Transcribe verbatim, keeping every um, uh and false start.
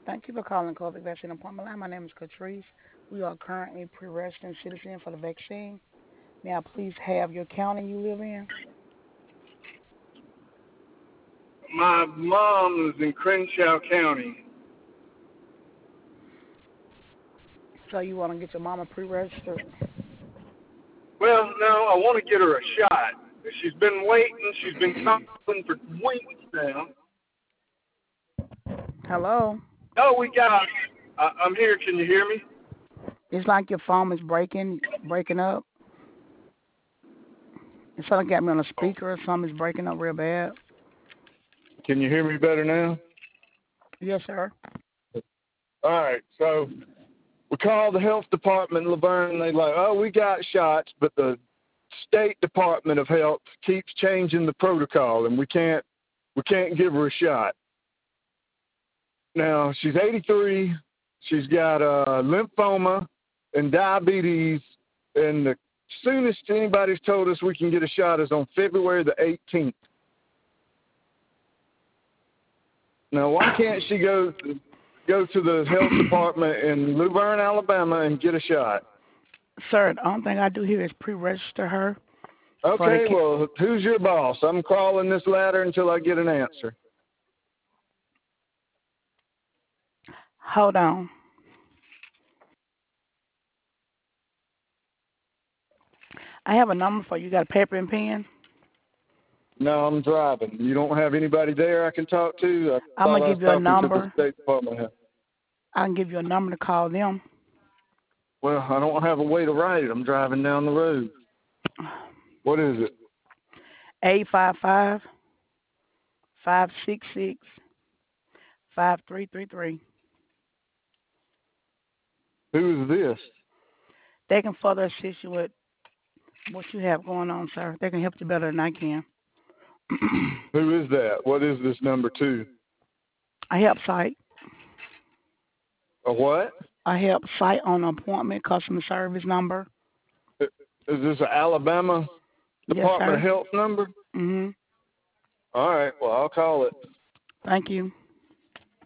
Thank you for calling COVID Vaccine Appointment Line. My name is Catrice. We are currently pre-registering citizens for the vaccine. May I please have your county you live in? My mom is in Crenshaw County. So you want to get your mama pre-registered? Well, no, I want to get her a shot. She's been waiting. She's been calling for weeks now. Hello? Oh, we got. I, I'm here. Can you hear me? It's like your phone is breaking, breaking up. It's like got me on a speaker or something is breaking up real bad. Can you hear me better now? Yes, sir. All right. So we called the health department in Laverne, and they like, oh, we got shots, but the State Department of Health keeps changing the protocol, and we can't we can't give her a shot. Now she's eighty-three. She's got uh, lymphoma and diabetes, and the soonest anybody's told us we can get a shot is on February the eighteenth. Now, why can't she go go to the health department in Luverne, Alabama, and get a shot? Sir, the only thing I do here is pre-register her. Okay, well, who's your boss? I'm crawling this ladder until I get an answer. Hold on. I have a number for you. You got a paper and pen? No, I'm driving. You don't have anybody there I can talk to? I I'm going to give you a number. To the State Department. I can give you a number to call them. Well, I don't have a way to write it. I'm driving down the road. What is it? eight five five, five six six, five three three three. Who is this? They can further assist you with what you have going on, sir. They can help you better than I can. Who is that? What is this number two? A help site. A what? A help site on appointment customer service number. Is this an Alabama Department yes, of Health number? Mm-hmm. All right. Well, I'll call it. Thank you.